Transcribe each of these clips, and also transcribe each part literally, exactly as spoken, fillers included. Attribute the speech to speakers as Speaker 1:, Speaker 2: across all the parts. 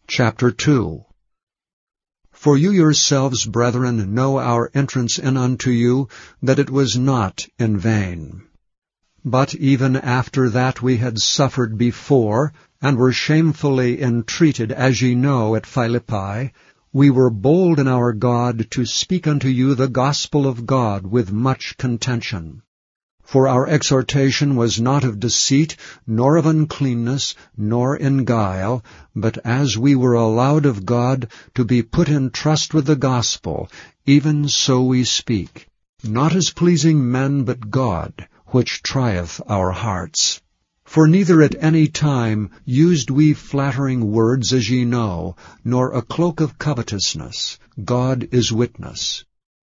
Speaker 1: Chapter two. For you yourselves, brethren, know our entrance in unto you, that it was not in vain. But even after that we had suffered before, and were shamefully entreated, as ye know, at Philippi, we were bold in our God to speak unto you the gospel of God with much contention. For our exhortation was not of deceit, nor of uncleanness, nor in guile, but as we were allowed of God to be put in trust with the gospel, even so we speak, not as pleasing men, but God, which trieth our hearts. For neither at any time used we flattering words, as ye know, nor a cloak of covetousness, God is witness.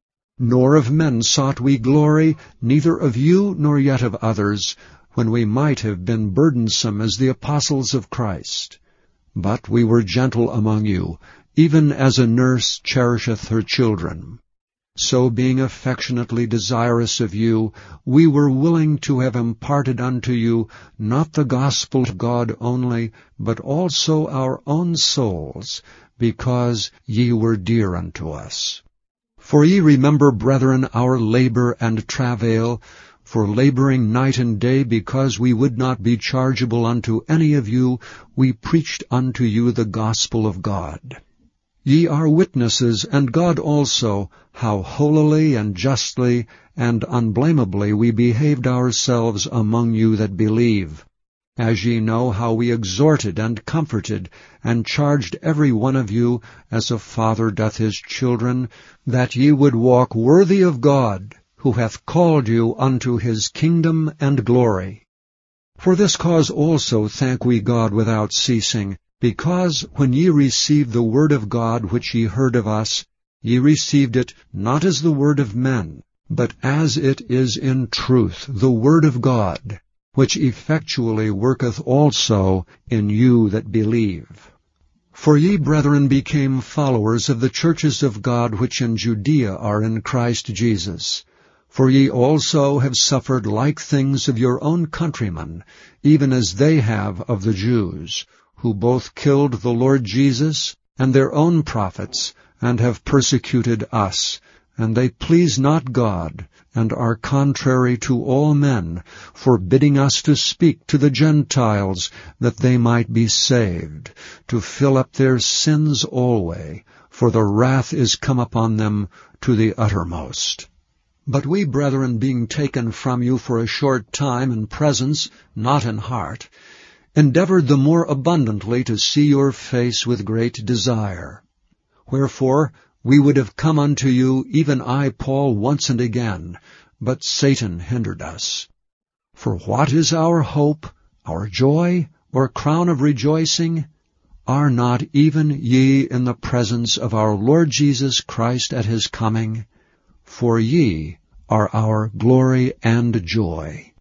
Speaker 1: Nor of men sought we glory, neither of you nor yet of others, when we might have been burdensome as the apostles of Christ. But we were gentle among you, even as a nurse cherisheth her children. So being affectionately desirous of you, we were willing to have imparted unto you not the gospel of God only, but also our own souls, because ye were dear unto us. For ye remember, brethren, our labor and travail, for laboring night and day, because we would not be chargeable unto any of you, we preached unto you the gospel of God. Ye are witnesses, and God also, how holily and justly and unblameably we behaved ourselves among you that believe, as ye know how we exhorted and comforted, and charged every one of you, as a father doth his children, that ye would walk worthy of God, who hath called you unto his kingdom and glory. For this cause also thank we God without ceasing, because when ye received the word of God which ye heard of us, ye received it not as the word of men, but as it is in truth the word of God, which effectually worketh also in you that believe. For ye, brethren, became followers of the churches of God which in Judea are in Christ Jesus. For ye also have suffered like things of your own countrymen, even as they have of the Jews, who both killed the Lord Jesus and their own prophets, and have persecuted us, and they please not God, and are contrary to all men, forbidding us to speak to the Gentiles, that they might be saved, to fill up their sins alway, for the wrath is come upon them to the uttermost. But we, brethren, being taken from you for a short time in presence, not in heart, endeavored the more abundantly to see your face with great desire. Wherefore we would have come unto you, even I, Paul, once and again, but Satan hindered us. For what is our hope, our joy, or crown of rejoicing? Are not even ye in the presence of our Lord Jesus Christ at his coming? For ye are our glory and joy.